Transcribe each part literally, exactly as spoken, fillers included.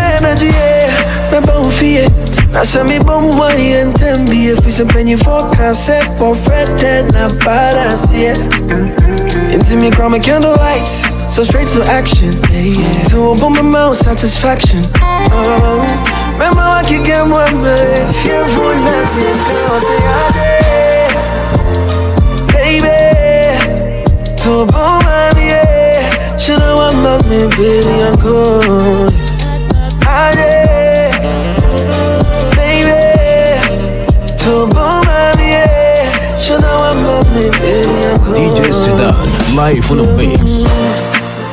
energy, me bon fie. I said me bon boy and ten be if it's a penny for concept for Fred then a badass, yeah. Into me chroma candle lights, so straight to action, yeah, yeah. To open my mouth, satisfaction. Oh, remember I can get one man, fearful not to girl, say I did, baby. To open my yeah, should I want my man, baby, I'm good. I did, baby. To open my yeah, should I want my man, baby, I'm good. D J Sidan, live on the bass.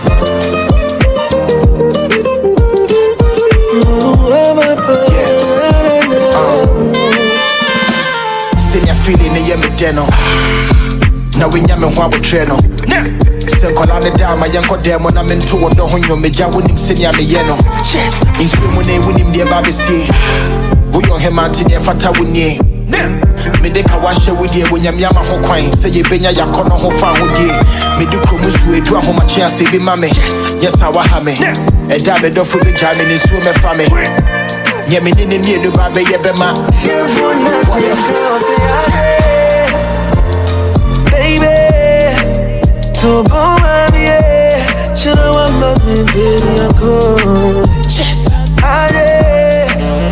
Senior feeling in your deno. Now we yam and what we train on. Sen kolane dama yanko demo na mento wodo honyo meja wonim senior me yeno. Yes. Insu mu ne wonim de ba be sie. Wo yo hemante ne fata woni. Me de ka washe wodi e wonyam yama ho kwan se ye benya yakono ho fa wodi. Me de komu su edu ahoma chia se bi mame. Yes awa ha me. E da be do fu be jame ni su me fa me. Yeah, me didn't need to buy baby, ma. Fearful not to say baby. To bomb me, yeah. Should I want my baby, I'm cool. Yes, I did,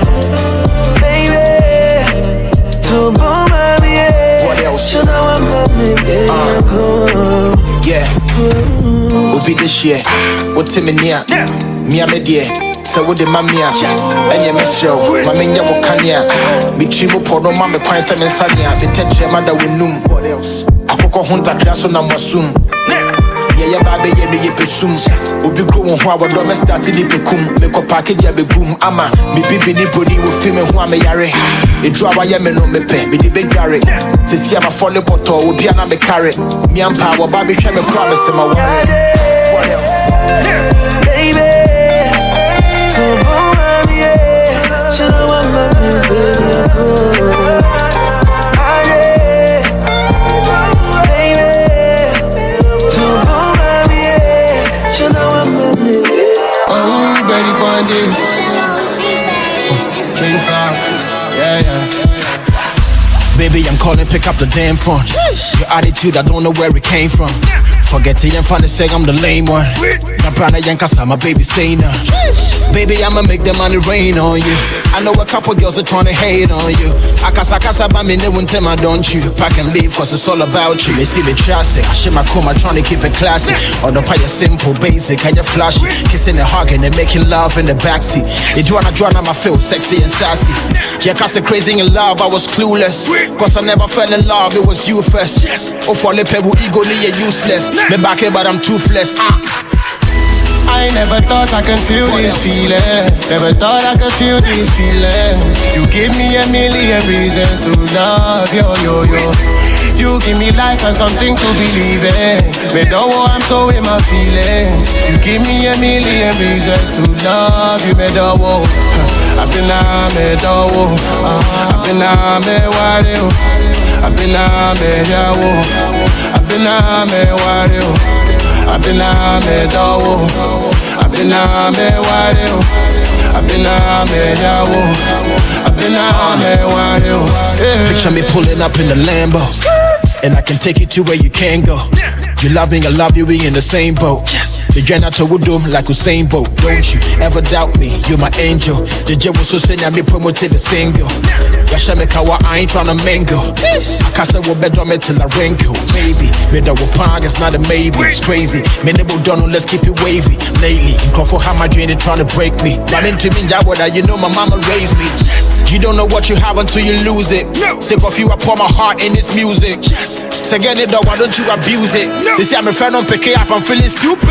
baby. To bomb me, yeah. What else? Should I want my baby, I'm cool. Yeah, we'll be this year. What's in me near? Me, I'm a dear. So with the mamia, and you miss show, my mania will canya. Me chibo podo mamma quite seven sanya, the ten mother will noom. What else? I cook a hunter class on a wasum. Yeah, yeah, baby, yeah, you presume. Ubi go on how our dome started the pecum, make a package ya be boom. Ama, me bibi ni body will film and who am yare. A draw I am no me pay, me the big garret. To see I'm a follow poto, will be an abe carrot. Me and power, baby, shall be promise in my one. What else? Baby. To bomb me, yeah. Should I want my baby, I'm cool. I did, baby. To bomb me, yeah. Should I want my baby? Oh, Betty Bondis. King Sock. Yeah, yeah. Baby, I'm calling, pick up the damn phone. Your attitude, I don't know where it came from. Forget it and finally say I'm the lame one. My brother Yankasa, my baby say no. Baby, I'ma make the money rain on you. I know a couple girls are trying to hate on you. Akasa kasa ba me ne won't tell my don't you. Pack and leave cause it's all about you. They see me chassis, I shit my coma trying to keep it classy. Or the pie simple, basic, and you flashy. Kissing and hugging and making love in the backseat. They do wanna draw on my feel sexy and sassy. Yeah, cause I'm crazy in love, I was clueless. Cause I never fell in love, it was you first. Oh, for the pebble ego, you're useless. Me back here, but I'm toothless. Ah. I never thought I could feel this feeling. Never thought I could feel this feeling. You give me a million reasons to love, yo, yo, yo. You give me life and something to believe in. Me don't want, I'm so in my feelings. You give me a million reasons to love you, me don't want. I've been a me don't want. I've been a me worry. I've been a me yawo. I've been a me worry. I've been a me dawo, I've been a me wari, I've been a me yawo, I've been a me wari. Picture me pulling up in the Lambo, and I can take you to where you can't go. You love me, I love you, we in the same boat. Yes. The janitor would do like Usain Bolt. Don't you ever doubt me, you're my angel. The jet was so send me promoted the single. Yasha me kawa, I ain't tryna mingle. I can't say what better me till I wrinkle. Baby, me da wapang, it's not a maybe. It's crazy, me never done, let's keep it wavy. Lately, call for how my dream, they tryna break me. But into me, that what you know my mama raised me. You don't know what you have until you lose it. Sick of you, I pour my heart in this music. So get it dog, why don't you abuse it? They say I'm a fan on pick up, I'm feeling stupid.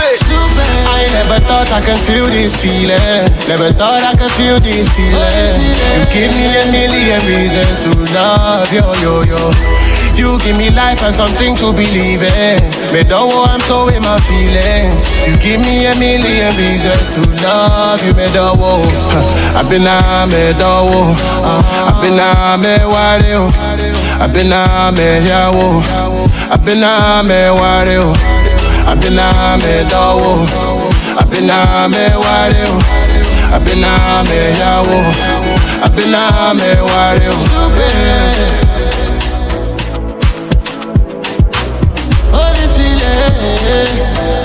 I never thought I could feel this feeling. Never thought I could feel this feeling. You give me a million reasons to love, yo, yo, yo. You give me life and something to believe in. Me don't want, I'm so in my feelings. You give me a million reasons to love you, me don't want. I've been a me don't want. I've been a me worry. I've been a me yawo. I've been a me worry. I've been a me dawo. I've been a me worry. I've been a me yawo, I've been a me ware stupid. All this feeling.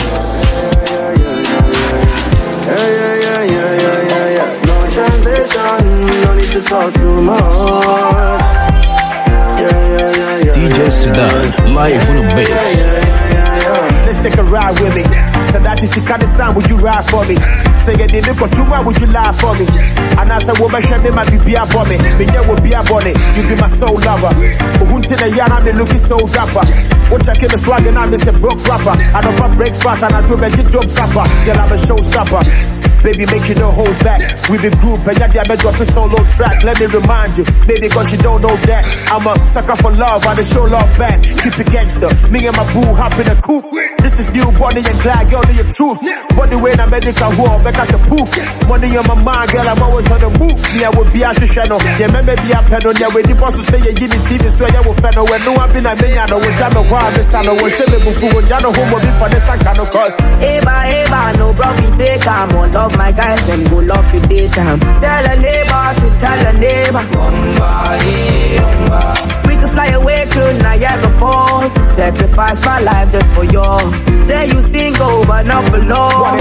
Yeah, yeah, yeah, yeah, yeah, yeah, yeah. No translation, no need to talk too much. Yeah, yeah, yeah, yeah. D J Sudan, live on the bass. Let's take a ride with me. So that is the kind of sound, would you ride for me? Say you did look too much, would you lie for me? And I said, well, my shame might be a bonnet. Me, yeah, will be a bonnet. You be my soul lover. Hunting a yarn, I'm looking so dapper. What I keep a swag and I'm a broke rapper. I don't pop breakfast and I do a dope supper. Girl, I'm a showstopper. Baby, make you no hold back. We be group and you're the drop a solo track. Let me remind you, maybe cause you don't know that I'm a sucker for love and I show love back. Keep it gangster. Me and my boo hop in a coupe. This is new Bonnie and Clyde, girl, the truth. Body way in a medical war, make us a poof. Money on my mind, girl, I'm always on the move. Me, I would be a channel. Yeah, me, be a pen on your way. The boss will say, yeah, you need to swear you will fend. When no one been a million, I will jam a war, miss I know what she be before. You know who will be for the second of course. Eba, eba, no bro, we take time on love. My guys, them go love you daytime. Tell a neighbor to tell a neighbor. We could fly away to Niagara Falls. Sacrifice my life just for you. Say you single, but not for long.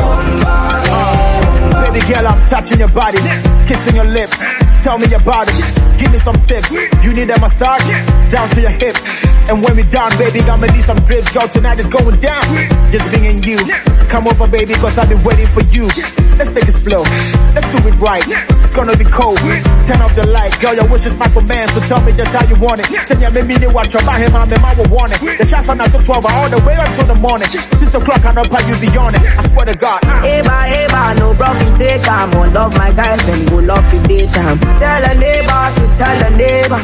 Baby girl, I'm touching your body, kissing your lips. Tell me about it, give me some tips. You need a massage, down to your hips. And when we down, baby, I'ma need some drips. Girl, tonight is going down, just me and you. Come over, baby, cause I've been waiting for you. Let's take it slow, let's do it right. It's gonna be cold, turn off the light. Girl, your wish is my command, so tell me just how you want it. Send ya me me watch about him, I'm in my want it. The shots are not the twelve, all the way until the morning. Six o'clock, I know how you be on it. I swear to God. Uh. Eba, eba, no bro, we take time on love. My guys, then go love you daytime. Tell a neighbor to tell a neighbor.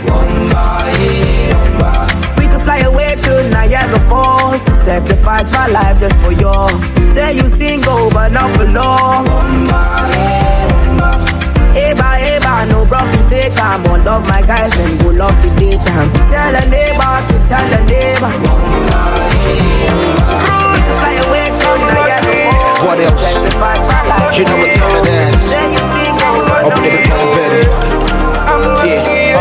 We could fly away to Niagara Falls. Sacrifice my life just for you. Say you single, but not for long. Eba, eba, no bro, we take time on love. My guys, then go love you daytime. Tell a neighbor to tell a neighbor. We could fly away to Niagara Falls. What else? Sacrifice my life. You know what time it is. Say you single, but Open not it for up, long. Betty. Yeah,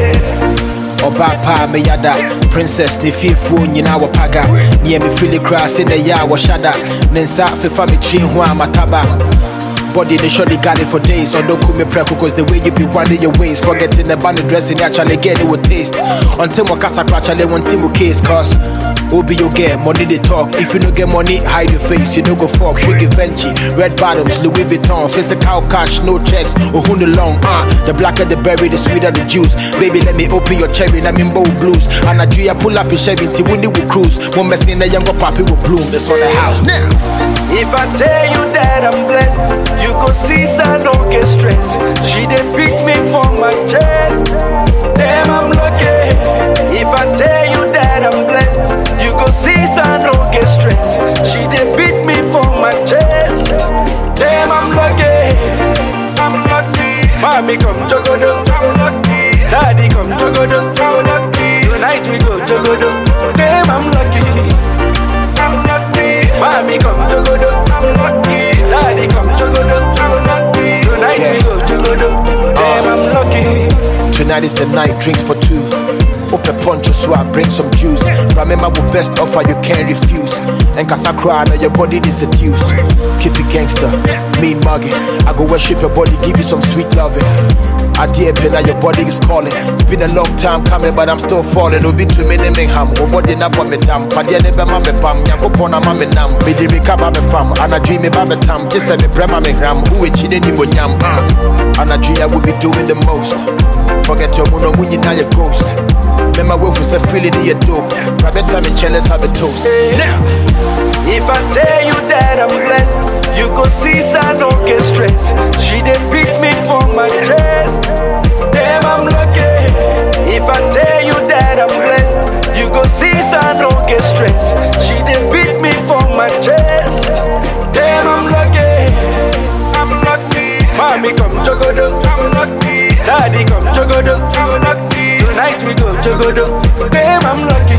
uh. Oba pa me yada, princess ni fifu nyina wo paga. Niye me feel grass in the ya wo shada. Nensa fefa me chin ho amataba. Body they surely got it for days. So don't call me preco cause the way you be winding your ways. Forgetting the band dressing actually get it with taste. Until my casa actually one team with case cause Obi you get money they talk. If you don't get money, hide your face. You don't go fuck, shake it Fenty. Red bottoms, Louis Vuitton. Physical cash, no checks. Oh who the long, uh the blacker the berry, the sweeter the juice. Baby let me open your cherry, let me bold blues. And I pull up your Chevy, when they will cruise. One messing the younger poppy will bloom. That's on the house now. If I tell you that I'm blessed, you go see I don't get stressed. She done beat me for my chest. Damn, I'm lucky. If I tell you that I'm blessed, you go see I don't get stressed. She done beat me for my chest. Damn, I'm lucky. I'm lucky. Mommy come jogodo, I'm lucky. Daddy come jogodo, I'm lucky. Tonight we go jogodo. Damn, I'm lucky. I'm lucky. Mommy come jogodo, I'm lucky. Daddy come jogodo, I'm lucky. Tonight yeah. we go jogodo. Damn, uh, I'm lucky. Tonight is the night, drinks for two. Open poncho so I bring some juice. Remember the best offer you can't refuse. And cause I cry now your body is seduced. Keep it gangster, mean mugging. I go worship your body, give you some sweet loving. I dear pen now your body is calling. It's been a long time coming but I'm still falling. No be too many men ham. Oh body na kwa me dam. Padia nebe ma me pam. Yanko pona ma me nam. Me di rika ba me fam. And I dream me ba me tam. Just say me brema me gram. Who e chine ni mo nyam. And I dream I will be doing the most. Forget your mono munyi na your ghost. Remember when we say feeling in your dope. Private time in chair, let's have a toast. Now, if I tell you that I'm blessed, you go see I don't get stressed. She done beat me for my chest. Damn, I'm lucky. If I tell you that I'm blessed, you go see I don't get stressed. She done beat me for my chest. Damn, I'm lucky. I'm lucky. Mommy come jogodo, I'm lucky. Daddy come jogodo, I'm lucky. Tonight we go jogodo. Damn, I'm lucky.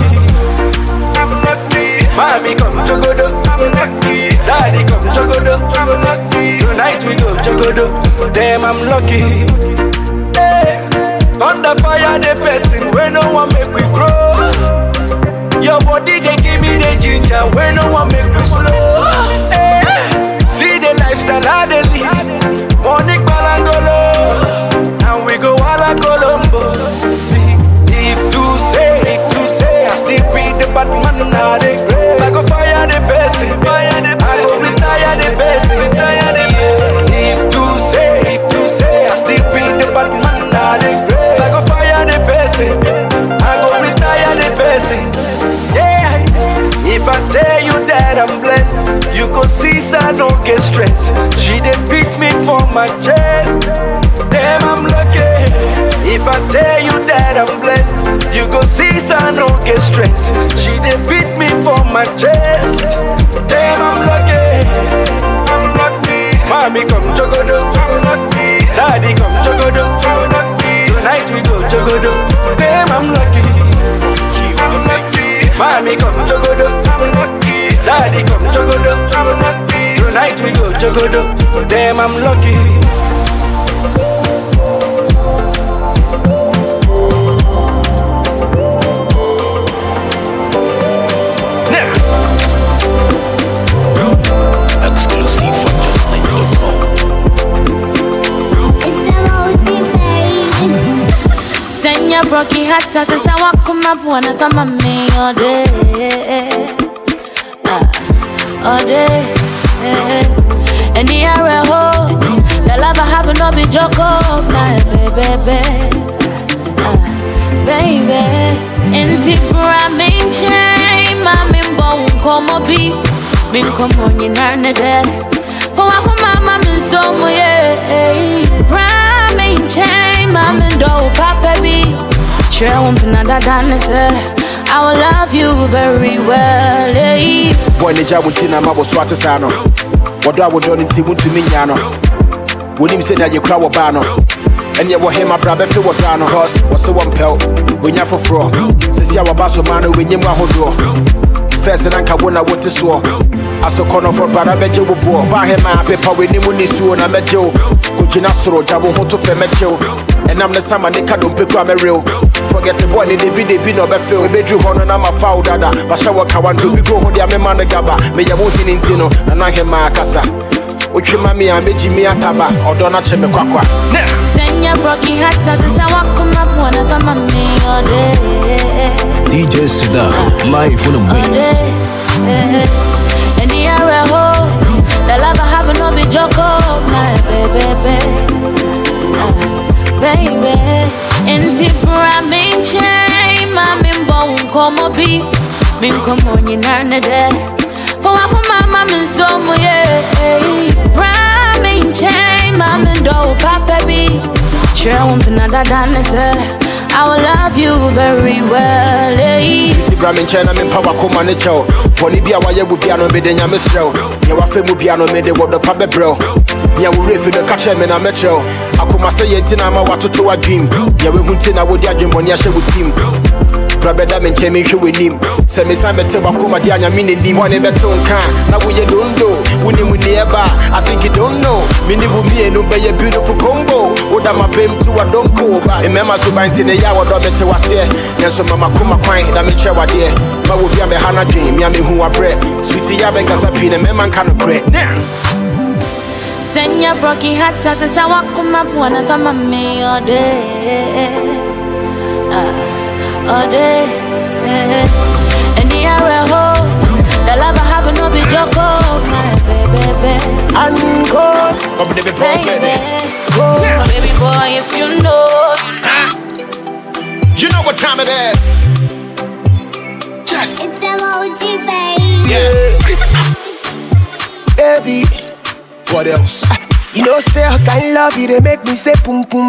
I'm lucky. Mommy come jogodo, I'm lucky. Daddy come jogodo, I'm lucky. Tonight Tonight we go jogodo. Damn, I'm lucky. Hey. Thunder fire the person where no one make we grow. Your body they give me the ginger where no one make we slow. Hey. See the lifestyle I they live. Morning balangolo, and we go alla Colombo. See, if to say, if to say, I still beat the Batman now they grace. I go fire the person, fire the person. I go retire the person, retire the person. If to say, if to say, I still beat the Batman now they grace. I go fire the person, I go retire the person. Yeah, if I tell you that I'm blessed, you go see so I don't get stressed. She did beat me for my chest. Damn, I'm lucky. If I tell you that I'm blessed, you go see so I don't get stressed. She did beat me for my chest. Damn, I'm lucky. I'm lucky. Mommy come jogodo. I'm lucky. Daddy come jogodo. I'm lucky. Tonight we go jogodo. Damn, I'm lucky. I'm lucky. Mommy come jogodo. I'm lucky. Daddy come jogodo. I'm lucky. Tonight we go jogodo. Damn, I'm lucky. Exclusive from just like dot com. Senya broki hata sasa wakuma buona kama me all day. All day. And the area hold the love I have no be joke of my baby. Baby, inti bramin chain, mami mbo unkomo bi, minkomo nyinarne de. For wakuma mami nsomo ye, bramin chain, mami ndo papa bi. Sure won't nada done say. I will love you very well. Eh. Boy, the job with Tina Mabo Swatasano. What I would do in Timu to Mignano. Would him say that you crowd banner? And you will hear my brother feel what Dano. Cause what's the one pelt? When you're for fraud. Since you are a basso man, when you're my door. First and I won't want to swore. I saw corner for brother Bejo Boy. Buy him my paper with him when he swore and I met Joe. Could you not throw Jabo Hoto Femetio? And I'm the summer Nika don't pick up a real. Forget the boy, they be they be no better. We do honor, I'm a foul dada. But shower Kawan to be go on the Amman Gaba. May you want in Tino, and I hear my casa. Which mammy and Benji Ataba or Donna Chemekwa. Send your broky hats as I walk on up one of them all day. D J Sudan, live on the main. And the area hold the love I have no be joke of my baby. Baby, inti bramin chain, mami mbo unkomo bi, minkomo nyinarne de. For wakuma mami nsomo ye, bramin chain, mami ndo papa bi. Sure won't nada done say. I will love you very well. Eh. Bramin China men power come on the show. Bonibia why would be an obedient Mistro. You are famous piano made the word of Papa Bro. You will riff in the catcher men a metro. I come say it in a what to a dream. You will continue with your dream on your show with him. Brabeda men chemi show with him. Say me some better wakuma dianya mini nim one better can. Now we don't know. We need nearby. I think you don't know. Mini will be no be a beautiful combo. What am I been to a don't go by. Remember to bind in the yawa do better was here. Neso mama kuma kwine that me chewa there. Ma will be a hana dream. Me who are bread. Sweetie yabe gasapine me man can bread. Send your broky hata sasa wakuma buona kama me all day. All day. And the area hold the love I have no be joke of my baby. I'm cold, Baby, baby. Baby boy, if you know, you know what time it is. Yes. It's M O G, baby. Yeah. baby. What else? You know, say I can love you, they make me say pum pum.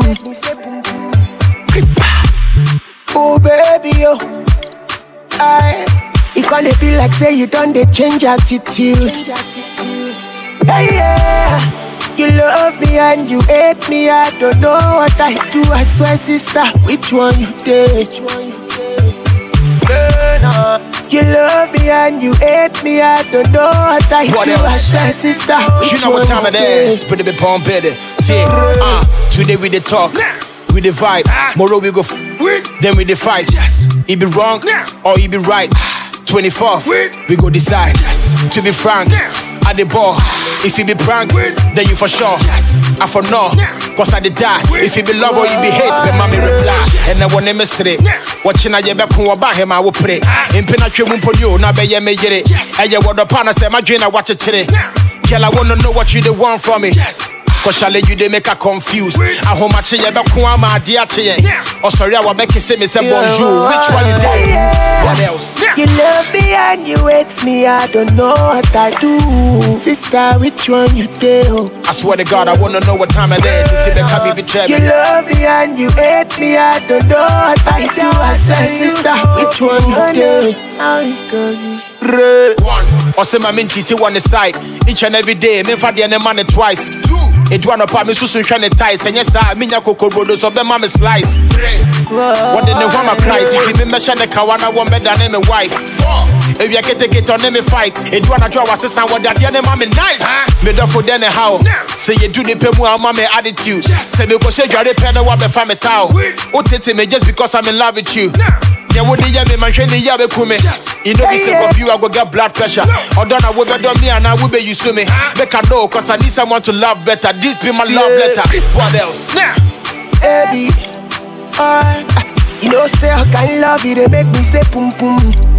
Oh baby, yo, I. It can't be like say you done they change attitude. Hey yeah, you love me and you hate me. I don't know what I do. I swear, sister, which one you take? Hey, nah. You love me and you hate me, I don't know what I What do else? as a sister. You know what time it is? Put it be pump it. Take. Uh, today we the talk, we the vibe. Tomorrow we go, f- then we the fight. It be wrong or it be right. twenty-fourth, we go decide. To be frank, at the ball. If you be prank, then you for sure. I for no, cause I did die. If you be love or you be hate, then mommy reply. And I want name straight. Watching I back home about him, I will pray. In Penacho Mumpodio, now be ye me get it. And you want the partner say, my dream, I watch it today. Girl, I wanna know what you the want from me. Cause I let you they make her confused. I home my chair, but come on, my dear chair. Oh, sorry, I will make you say me say bonjour. Which one you do? What else? You love me and you hate me, I don't know what I do. Sister, which one you do? I swear to God, I wanna know what time it is. It's in the be betrayed. You love me and you hate me, I don't know what I do. I say, sister, which one you do? One, or say my minty on the side. Each and every day, me for the money twice. Two, it one up me susun shine ties. And yes, I mean ya cocoa brodo so be mama slice. Three, what the name my price? If you me mention the kawana one better than my wife. Four, if you can take it on me fight. It one a draw was a sound what that the name mommy nice. Me do for then how? Say you do the pemu our mommy attitude. Say me go say you are the pedal what be family towel. Oh tete me just because I'm in love with you. Yeah, what the yummy man, the yabe kume. You know, this of you, I will get blood pressure. Or don't I will be done me and I will be you to me. Make a know, cause I need someone to love better. This be my love letter. What else? Nah. Baby, uh, you know, say I can love you, they make me say pum pum.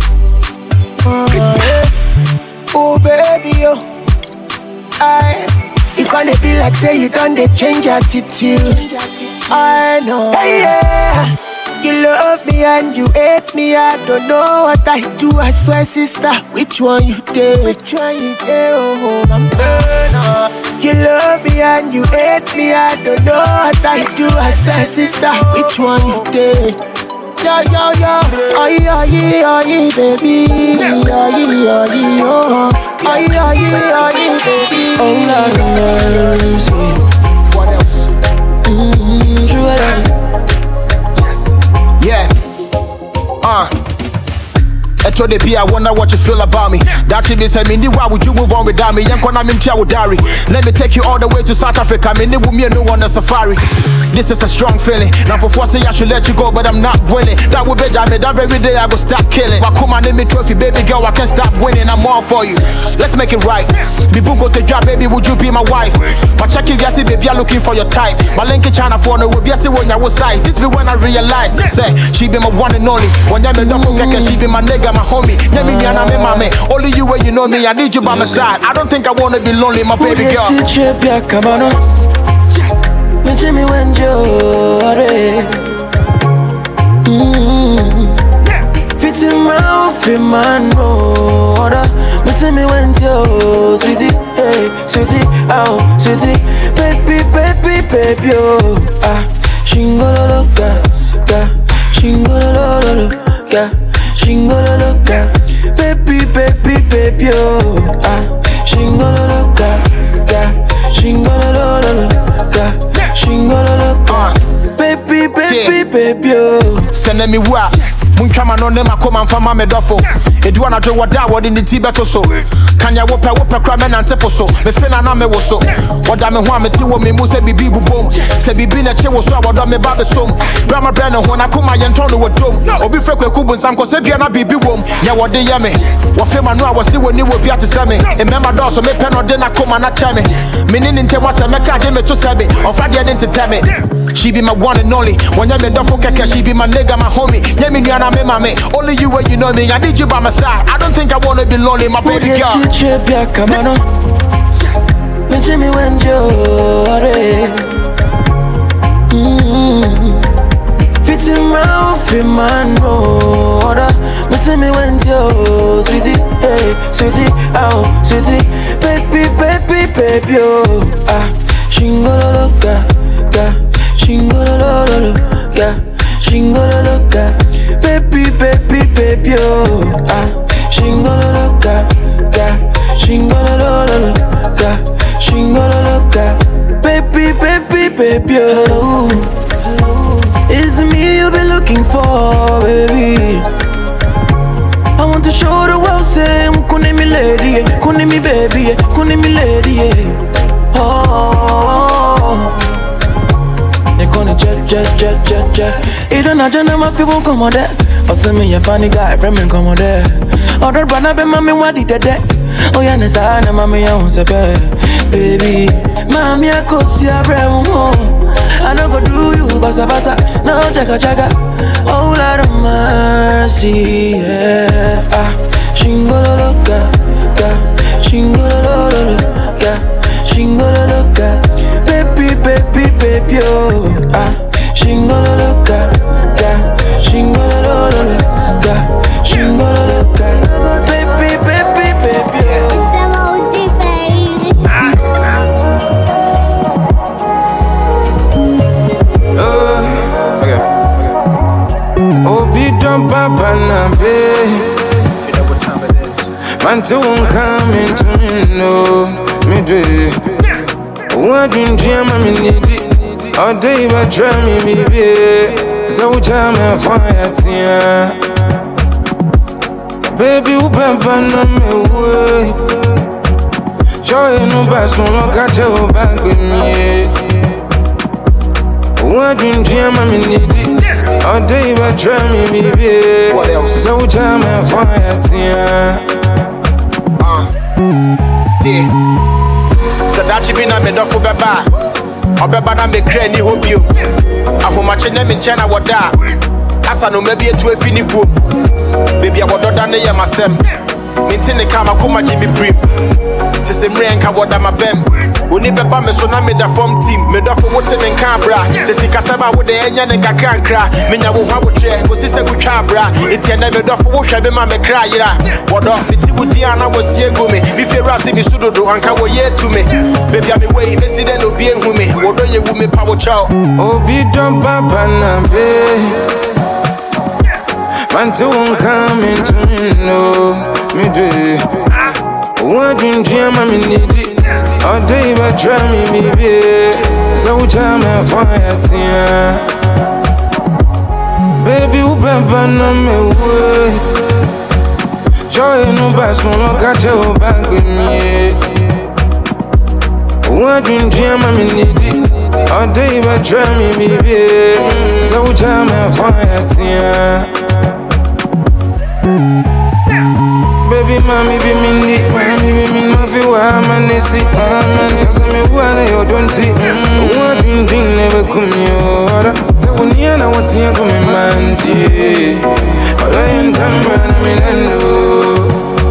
Uh, oh, baby, oh, I, it gonna be like say you done they change attitude. I know, yeah. You love me and you hate me, I don't know what I do. I swear, sister, which one you do? Which one you do? Oh, I'm burner. You love me and you hate me, I don't know what I do. I swear, sister, which one you do? Yo, yo, yo, aye, aye, aye, baby. Aye, aye, aye, oh. Aye, aye, aye, baby. Oh, Lord of mercy. What else? Mm-hmm, sure. Yeah. Uh. I told the P I wonder what you feel about me. That should be said, Mindy, why would you move on without me? Young Kona Mintia with Dari. Let me take you all the way to South Africa. Mindy, with me and no one on safari. This is a strong feeling. Now for forcing I should let you go, but I'm not willing. That would be jammy. That very day I go start killing. Wakuma name me trophy, baby girl, I can't stop winning. I'm all for you. Let's make it right. Bibu go to job, baby, would you be my wife? My check you guys, baby, I'm looking for your type. My link in China for no will be a when I was size. This be when I realize. Say, she be my one and only. When you're not forget, she be my nigga, my homie. Yeah, me, and I'm my man. Only you where you know me, I need you by my side. I don't think I wanna be lonely, my baby girl. Yes. Me Jimmy when you're fit in my fit man road. Me tell me when you're sweetie, hey, sweetie, oh, sweetie, baby, baby, baby, oh, ah, shingolo ga, ga, shingolo ga, shingolo ga, baby, baby, baby, oh, ah, shingolo ga, ga, shingolo ga. Uh, baby, baby, baby, oh. Send me wa. Munchama no nema come and fama me dofo. Edu ana jo wada wodi ni ti beto so. Kanya wope wope kra me nante poso. Me fena na me woso. Wada me ho ameti wo me mu se bibi bubom. Se bibi na che woso wada me ba be som. Brama brand ho na kuma ye ntono wodom. Obi fre kwaku bunsam ko se bia na bibi wom. Ya wode ye me. Wo fe ma no a wo se woni wo bia te se me. E mema do so me pe no de na kuma na che me. Me ni ntem wase me ka de me to se be. Ofa de de ntete me. She be my one and only. When you me dofo keke, she be my nigga, my homie. Yeah, me nyana me mame. Only you where you know me. I need you by my side. I don't think I wanna be lonely, my baby girl. Yes, trip ya come on. Yes. Me Jimmy when you're fit in my fit man road. Me tell me when you're sweetie, hey, sweetie, oh, sweetie, baby, baby, baby, oh, ah, shingolo ga, ga. Shingolo ga, shingolo ga, baby, baby, baby, oh, ah, shingolo ga, ga, shingolo ga, shingolo ga, baby, baby, baby, oh. Hello, is it me you've been looking for, baby? I want to show kuni mi baby, kuni mi lady. Oh, they gonna jet, jet, jet, jet, jet. It don't matter, my feel won't come on there. Or send me a funny guy, friend me come on there. Or the brother be mommy, what did that? Oh yeah, nessa na mommy, I won't say baby. Mommy, I could see a brand more. I don't go do you, basa basa, no chaka chaka. Oh Lord of mercy, yeah. Ah, shingolo ga, ga, shingolo ga, shingolo ga, baby, baby, baby, oh. Ah, shingolo ga, ga, shingolo ga, shingolo ga, baby, baby, baby, oh. It's emoji, baby. Oh, okay. Oh, be done, papa, na be. You know what time it is. Man, to won't come into me, no, me do it. What dream, jam, I need it. All day, but try me, baby. So, jam, I fire, tia. Baby, you papa, na me way. Joy, no bass, no look at your back with me. What dream, jam, I need it. All day, but try me, baby. What else? So, jam, I fire, tia. Uh, T. Sadachi be na me dofo beba. Obeba na me kra ni hobio. Ahomache na me nche na woda. Asa no maybe etu afini buom. Baby abododa na ye masem. Minti ne kama kuma Jimmy Brim. Sese mre enka woda mabem. Oni beba me so na me da form team. Me dofo wote me nka bra. Sese kasaba wo de enya ne kakra nkra. Menya wo hwa wo tre. Ko sese ku twa bra. Eti na me dofo wo hwa be ma me kra yira. Wodo meti wudi ana wo sie go me. Mi fe rase mi sudodo anka wo ye to me. Baby am way me si de no bi enhu me. Wodo ye wu me pa wo chow. Obi don papa na be. Man to won't come into me, no, me do it. What dream, jam, I need it. All day, but try me, baby. So, jam, I fire, tia. Baby, you papa na me way. Joy, no bass, no look at your back with me. What dream, jam, I need it. All day, but try me, baby. So, jam, I fire, tia. Baby, mommy, be mindy, mommy, be min, ma fi wa manesi, manesi, me wa yo don't see. What you think never come here? So when you know what's here, come in manji. All I am done, man, me nando.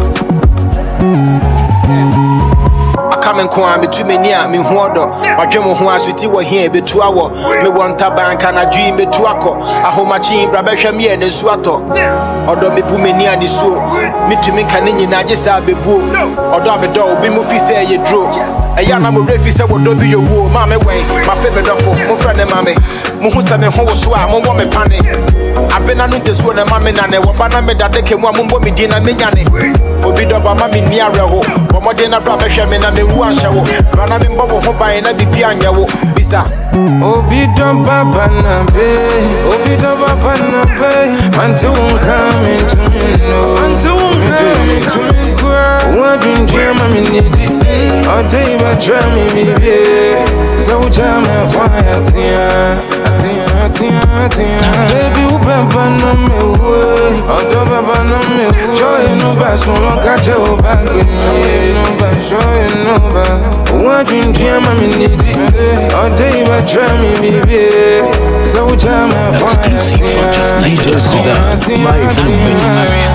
Come kwa between me near me hodo. My dream of one city were here betu awo. Me want a bank and a dream betu ako. A home chin brabesha me and suato. Odo me pu me near ni so. Me to me canini na just a bebu. Odo me do be mufi say ye draw. A yana mo refi say what do be your woe. Mammy way, my favorite of my friend and mammy. Muhusa me ho swa mo wo me pane. Abena no te so na mammy na ne wo bana me da de ke mo ambo me di na me nyane. Obi do ba mammy ni areho. Bomo de na brabesha me na me Shawo, Rana Mimbo Hoba and Abipianya, Bisa. Obi don papa na be, Obi don papa na be. Until one come into me, no. Until one come into me, cry. What dream, jam, I need it. All day, but try me, baby. So, jam, I fire, tia. Tia, tia, tia. Baby, you papa na me way. Odo papa na me way. Joy, no bass, no look at your back with me. No bass, joy, no bass. What dream, jam, I need it. All day, but try me, baby. So, jam, I fire, exclusive from just Niger Sudan, live from Maria.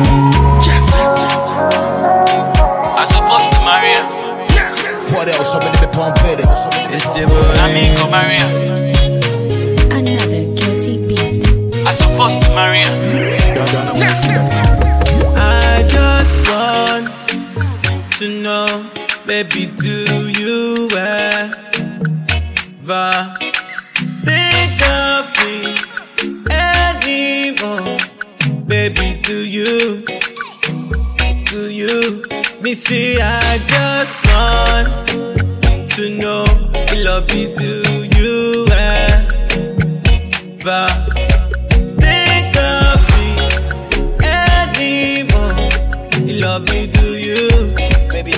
I supposed to marry her. What else? Somebody be pumping it. It's your boy. I mean, go marry her. Another guilty beat. I supposed to marry her. I just want to know, baby, do you ever think of me anymore? Baby, do you, do you? Me see, I just want to know, love you, do you ever think of me anymore? Love me, do you? Baby,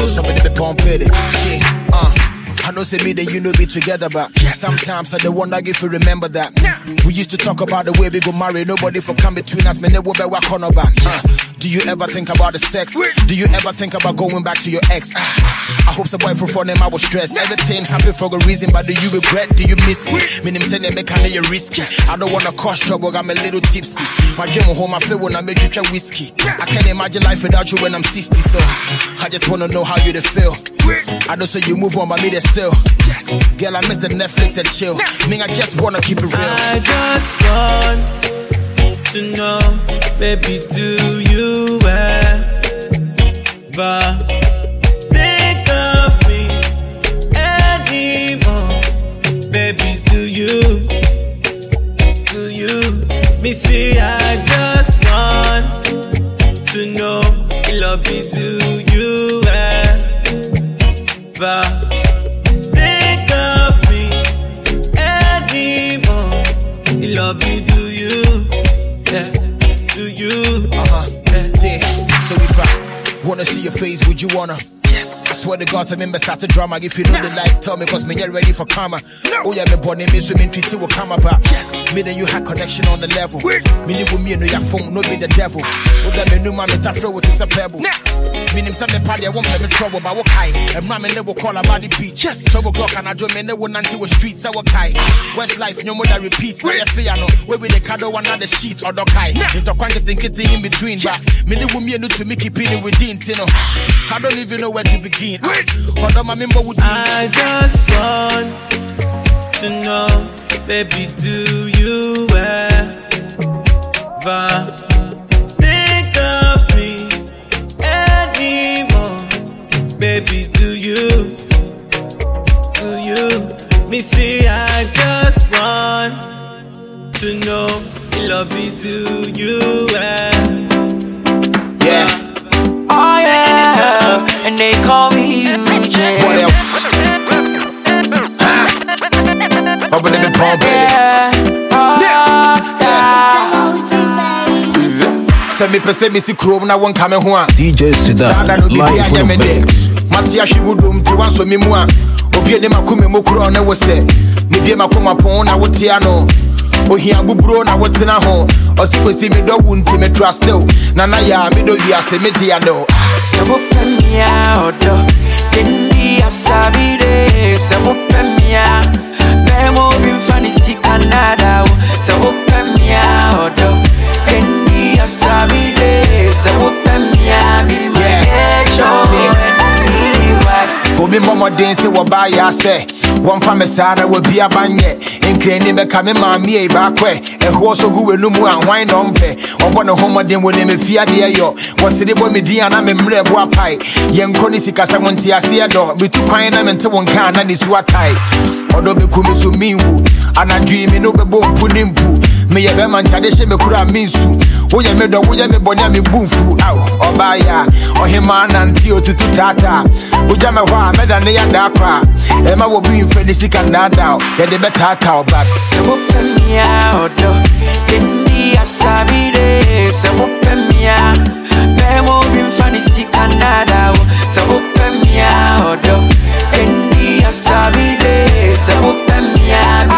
Somebody be pumping it. Yeah, uh. I know say me that you know be together, but sometimes I the wonder if you remember that. We used to talk about the way we go marry, nobody for come between us, man, they won't be walk on back. Uh, do you ever think about the sex? Do you ever think about going back to your ex? I hope the boy for fun name I was stressed. Everything happened for a reason, but do you regret? Do you miss me? Meaning say they make you risky. I don't wanna cause trouble, I'm a little tipsy. My game home, I feel when I make you try whiskey. I can't imagine life without you when I'm sixty, so I just wanna know how you they feel. I don't say you move on, but me they still. Girl, I miss the Netflix and chill. Me, I just wanna keep it real. I just want to know, baby, do you ever think of me anymore? Baby, do you? Do you? Me see, I just want to know, love me, do you ever think of me anymore? Love me, do you? Yeah, do you? Uh-huh. Yeah. So if I wanna see your face, would you wanna? Yes. I swear to God, some members start to drama. If you know the like, tell me, cause me you're ready for karma. No. Oh yeah, me born in me swimming treat you will come about. Yes. Me then you had connection on the level. Me ni with me no your phone, no be the devil. Oh that me no man me ta throw it is a pebble. Me nim some party I won't have me trouble, but what high. And man me never call about the beach. Yes. twelve o'clock and I do me no one until the streets. I walk high. West life no more that repeats. Where you fear no, where we the cado one the sheet or dog high. Into quantity kitty in between. But me ni with me no to me keep it within. You know, I don't even know where to begin. I just want to know, baby, do you ever think of me anymore? Baby, do you? Do you? Me see, I just want to know, love me, do you ever? Yeah. Oh yeah, and they call me Eugene. What else? Huh? Open the pump, baby. Send me per se me see chrome na one coming home. D J Sidan, live from the mix. Matia she would um to one so me mua. Obi ne makumi mo kro na wo se. Me bia makoma pon na wo tia no. Ohia bubro na wo tena ho. Osikosi me do wunti me trust still. Nana ya me do ya se me dia no. Sabo pemia odo. Kendi asabide. Sabo pemia. Memo bim fani sti Canada. Sabo pemia odo. Kendi asabide. Sabo pemia bi my echo. Obi mama dance we buy ya say. One family side will be a banye. In Crane me come mammy a back way. A horse who will no more and wine on pay. Or one of home then will name a fear dear yo. Was the boy me dear and I'm a mre pie. Young Conisika Samonti I see a door. We took pine them into one can and it's what I. Although be come so mean woo. And I dream in over bone pudding poo. Me a beman tradition me kura minsu. Oh ya me do oh ya me bonya me boom fu. Ow, or buy ya. Or him man and Tio to tata. Uja me wa me da ne ya da kwa. Emma will be Felicity Canada, get the better towel back. Sabo pemia odo, kendi asabide. Sabo pemia, memo bim fani sti Canada. Sabo pemia odo, kendi asabide. Sabo pemia,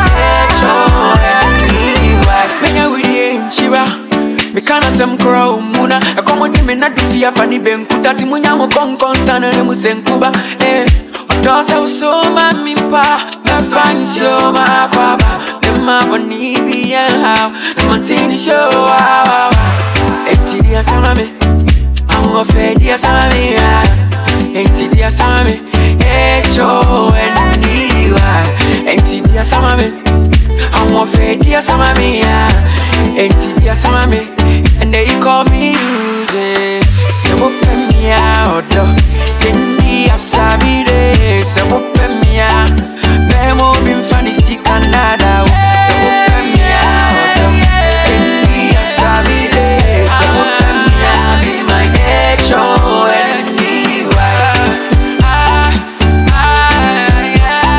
menya widi nchiba. Me kana sem crow muna. E komo di me na du fia fani benkuta. Ti munya mo kon kon sana ne musenkuba. Eh. Dosa usoma mimpa, na fine show ma kwaba. Nema boni biya how, na mantini show wow. Enti dia sama me, awo fe dia sama me ya. Enti dia sama me, echo eni wa. Enti dia sama me, awo fe dia sama me ya. Enti dia sama me, and they call me Eugene. Sabo pemia odo, kendi asabide. Sabo pemia, memo bim fani sti Canada. Sabo pemia odo, kendi asabide. Sabo pemia, be my echo and me wa. Ah ah yeah.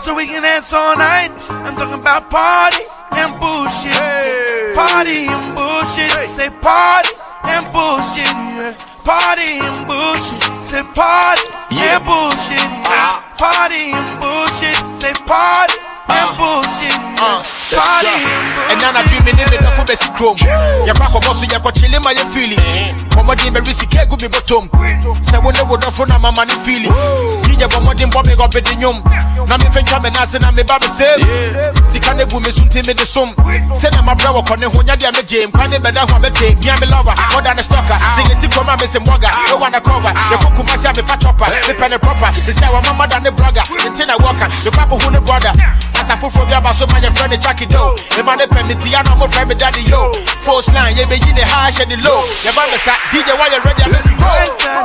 so we can dance all night. I'm talking about party and bullshit. Hey. Party and bullshit. Hey. Say party and bullshit. Yeah. Party and bullshit. Say party yeah. and bullshit. Yeah. Uh-huh. Party and bullshit. Say party uh-huh. and bullshit. Yeah. Uh, party and bullshit. And now I'm dreaming in the full basic chrome. You're back on us, you're chilling my feeling. Comedy me risky care go be bottom. Say when they would have fun, I'm a man feeling. You go more than Bobby got bedding yum. Now me think I'm an ass and I'm a baby same. See can they me soon me the sum. Send my brother on the one yard me jam. Can they better have a game? Be a lover, more than a stalker. Sing a sick woman, miss him wagga. No one a cover. The cook must have a fat chopper. The penny proper. The say our mama than the brother. The tina walker. The papa who the brother. As a fool from your boss, so my friend the Jackie dough. The man the penny, I know my friend me daddy yo. Force line, yeah, be in the high and the low. Your mama said, D J, why you ready? I make you go.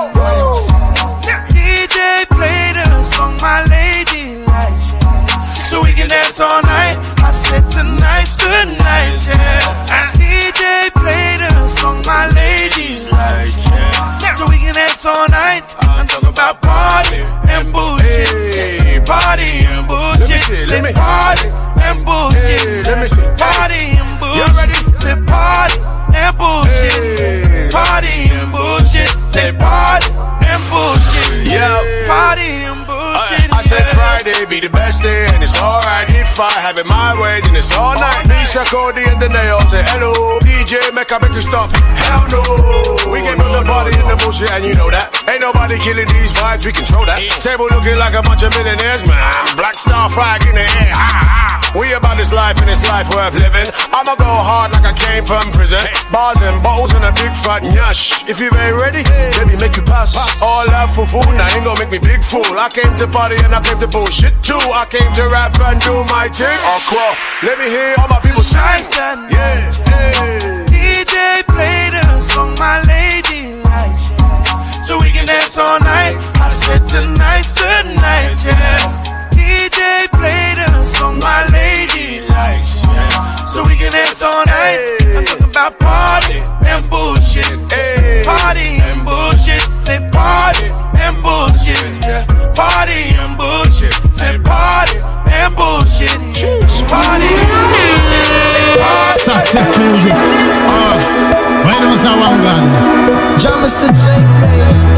D J played a song, my lady likes, yeah. So we can dance all night. I said tonight's the night, yeah. D J played a song, my lady likes, yeah. So we can dance all night. I'm talking about party and bullshit. Hey, party and bullshit. Say party and bullshit. Hey, let me see. Party and bullshit. You ready? Say party and bullshit. Hey. Party and bullshit. Say party and bullshit. Yeah. Party and bullshit. I, I said Friday be the best day, and it's alright if I have it my way, then it's all night. Misha Cody and the nails say hello. D J make a make you stop. Hell no. We can put the party in the bullshit, and you know that. Ain't nobody killing these vibes, we control that. Table looking like a bunch of millionaires, man. Black star flag in the air. Ah, ah. We about this life, and it's life worth living. I'ma go hard like I came from prison. Bars and bottles and a big fat nyash. If you ain't ready, let me make you pass. All love for food, now ain't gonna make me big fool. I came to party and I came to bullshit too. I came to rap and do my thing. Oh, crow. Let me hear all my people sing. Yeah, yeah. D J played a song, my lady likes, yeah. So we can dance all night. I said tonight's the night, yeah. D J played a song, my lady likes, yeah. So we can dance all night. I'm talking about party and bullshit. Hey. Party and bullshit. Say party and bullshit, yeah. Party and bullshit. Say party and bullshit, yeah. Party and bullshit. Say party. Success music. Uh, when was I one gun? John Mister J.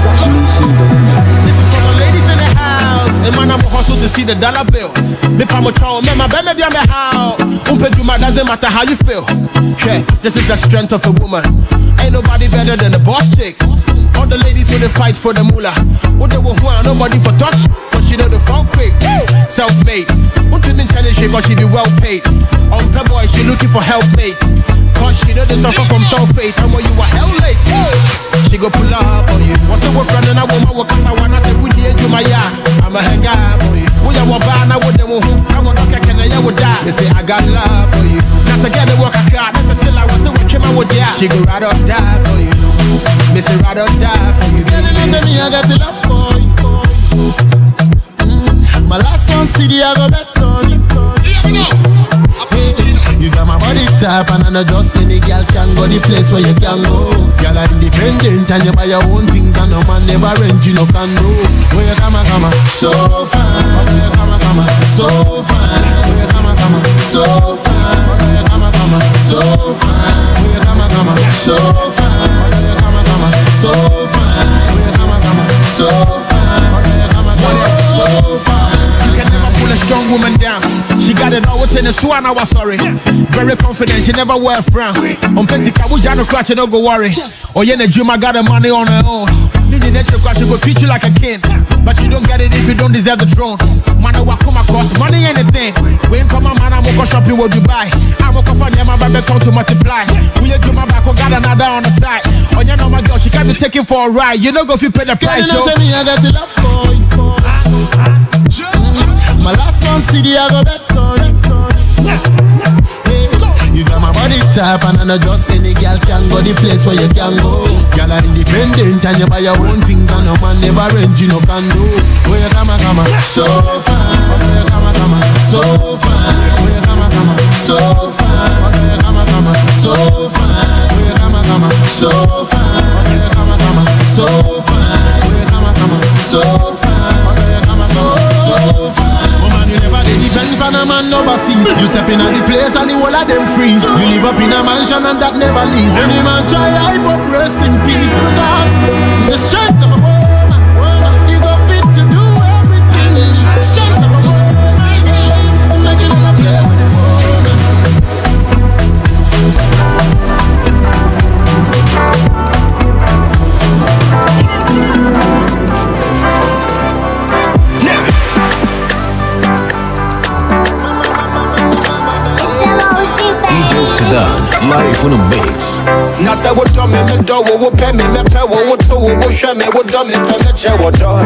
This is for the ladies in the house. A man I'm hustle to see the dollar bill. Me pa mo chow, me ma be me be me how. Umpe do my doesn't matter how you feel. Yeah, this is the strength of a woman. Ain't nobody better than the boss chick. All the ladies with the fight for the moolah. What they want, nobody for touch. Cause she know the phone quick. Self-made. What you mean telling she cause she be well paid. On the boy, she looking for helpmate. Cause she know they suffer from sulfate. And when you are hell late, she go pull up on you. What's up with friend and I want my work. Cause I wanna say we did you my yard. I'm a hang up on you. We are one bar, now what they want. I want to kick and I would die. They say I got love for you. That's again the work I got. That's still I was a work him I would die. She go right up die for you. Me say right up die for you. Girl, you say me I got the love for you. Mm. My last one C D I go bet on you. Here we go. You got my body type and I know just any girl can go the place where you can go. Girl are independent and you buy your own things and no man never rent you no condo. Where you come come so fine. Where you come come so fine. Where you come come so fine. Where you come come so fine. Where you come come so fine. Where you come come so fine. Where you come come so fine. Where you come come so fine. You can never pull a strong woman down. She got it all within a swan, I was sorry. Very confident, she never wear a frown. On Pesica, we jano crash, no go worry. Oh, yeah, the dream, I got the money on her own. Need the nature crash, she go treat you like a king. But you don't get it if you don't deserve the throne. Man, I walk come across, money ain't a thing. We ain't come on, man, I'm gonna go shopping with Dubai. I'm gonna come for them, my baby come to multiply. We ain't do my back, we got another on the side. Oh, you know my girl, she can't be taken for a ride. You know go if you pay the price, though. Girl, you know, say me, I got the love for you. My last one C D I go bet on you. You got my body type and I know just any girl can go the place where you can go. Girl are independent and you buy your own things and no man never rent you no condo. Where you come come so fine. Where you come come so fine. Where you come come so fine. Where you come come so fine. Where you come come so fine. Where you come come so fine. Where you come come so fine. Where you come come so fine. Woman, you man overseas. You step in at the place and the whole of them freeze. You live up in a mansion and that never leaves. Any man try hype up, rest in peace. Because the strength of a woman, woman, you go fit to do everything. The strength of a woman, make it never play with the woman. Sedan, live on the mix. Nasa wo do me me do wo pay me me pay wo to wo hwe me wo do me pay me che wo do.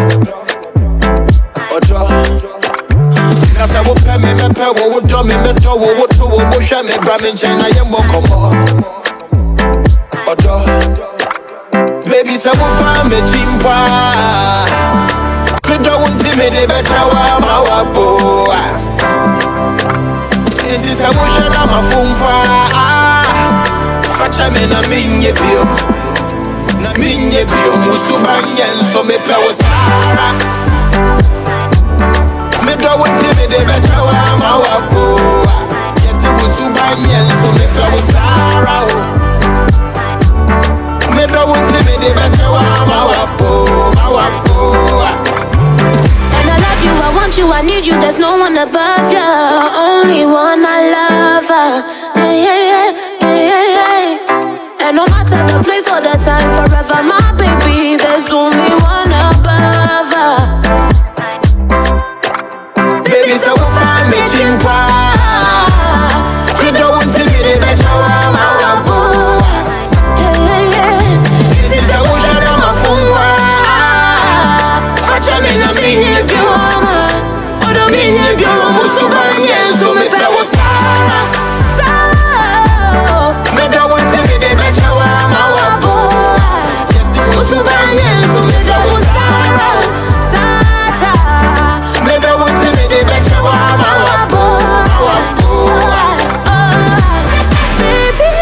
Odo. Nasa wo pay me me pay wo do me me do wo to wo hwe me bra me nchen na ye mo komo. Odo. Baby say wo fa me chimpa. Kdo wonti me de be chawa ma wa bo. It is a motion of my phone. Facha me na minye bio. Na minye bio. Musubanyen so me pe wo sara. Me do wonti me de becha wa ma wa bo. Yes, musubanyen so me pe wo sara. Me do wonti me de becha wa ma wa bo. Ma wa bo. You, I want you, I need you, there's no one above you. Only one I love her. Yeah, yeah, yeah, yeah, yeah. And no matter the place or the time, forever my baby, there's only one above her. Baby, so we'll find me chimpa. You don't want to be the best of my wabo. Yeah, yeah, yeah. This is a motion of my phone. Facha me na minye bio. Minye bio musubanyen so me pe wo sara. Me do want to be the best of my wabo. Yes, musubanyen so me pe wo sara. Me do want to be the best of my wabo. Baby,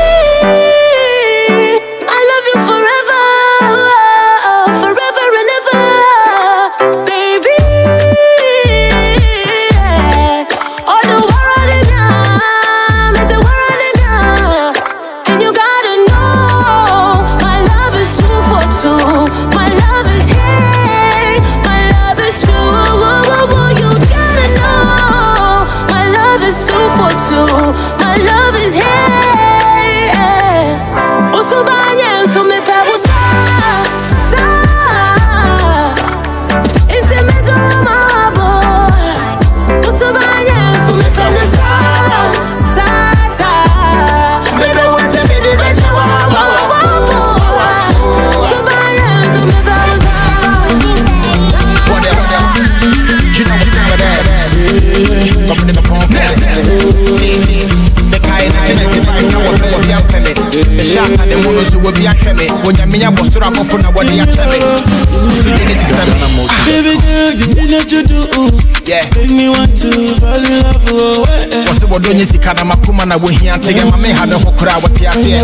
I love you forever, forever and ever, baby. Baby girl, the thing that you do, yeah, make me want to fall in love. Oh, eh. What's the word on your sikana makuma na we here and take my man had a hokra what you say.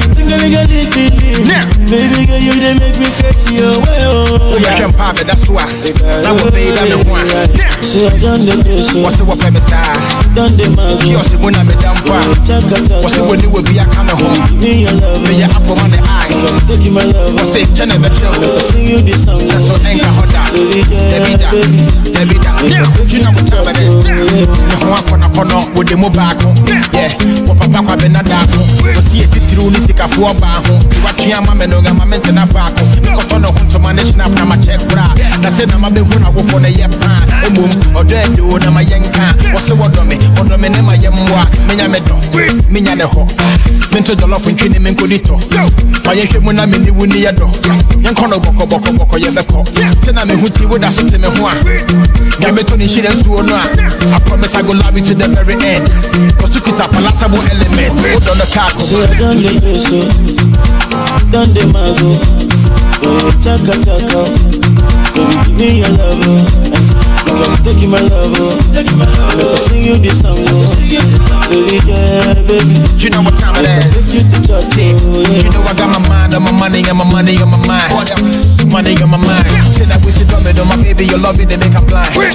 Baby girl, you they make me crazy. Oh, oh, yeah, can pop it, that's why. That would be that one. So I done the best. What's the word me say? Done the mag. Kiosk the one I'm down pa. What's the word you will be a coming home? Me your love. Me your apple on the eye. Take my love. What's it? Jenna Betel. Sing you this song. That's so anger hot. Debbie da, Debbie da. You know what time it is. No one for na corner with the mobile. Yeah, what papa kwa bena dako. You see it through this sick for ba ho. You watch your mama no ga mama na fa ko. Ko to no to manage na na ma check bra. Na say na ma be hu na go for na ye pa. Emum odo edo na ma yenka. Wo se wodo me, wodo me ne ma yemwa. Menya me do. Menya ne ho. Mento jollof ntwi ne me nkodito. Ma ye hwemu na me ni wuni ye do. Yen kono boko boko boko ye beko. Say na me hu ti wo da so te me ho a. Ya me to ni shire nsuo no a. I promise I go love you to the very end. Cause you keep a palatable element. Hold on the car. So I done the peso, done the mago. Baby, chaka chaka. Baby, give me your love. You can take my love. I'm gonna sing you this song. Baby, yeah, baby. You know what time it is. You to church, you know I got my mind on my money and my money on my mind. Money on my mind. Say that we sit on me, my baby, your love me, they make a blind.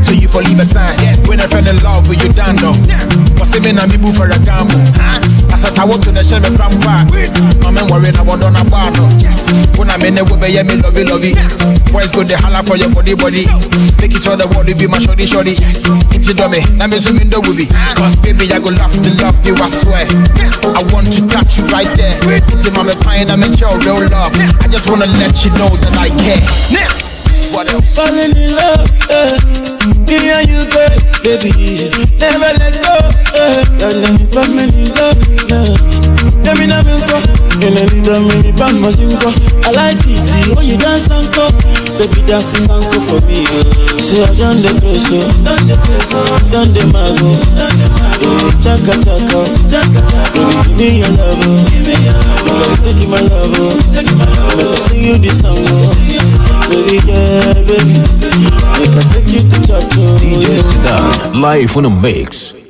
so you for leave a sign. When I fell in love with you, down though. What's the mean? I'm a for a gamble. As I talk to the shell, me grandpa. I'm worrying about on a bar. When I'm in the way, yeah, me love you, love you. Boys go the holla for your body, body. Take each other, what be my shorty, shorty. Into dummy, that means zoom in the movie. Cause baby, I go love to love you, I swear. I want to touch you right there. Into my pine, I make your real love. I just wanna let you know that I care. Now, what else? Falling in love, eh. Me and you, girl, baby. Never let go, eh. You're never falling in love, eh. Baby, now me go. You know you don't mean it, but must go. I like it when you dance and go. Baby, dance is uncle for me. Say I done the craze, done the craze, done the mago. Chaka chaka, baby, give me your love, give me your love. You can take my love, take my love. Make I sing you this song, baby, yeah, baby. I can take you to church, D J Sedan, live on the mix.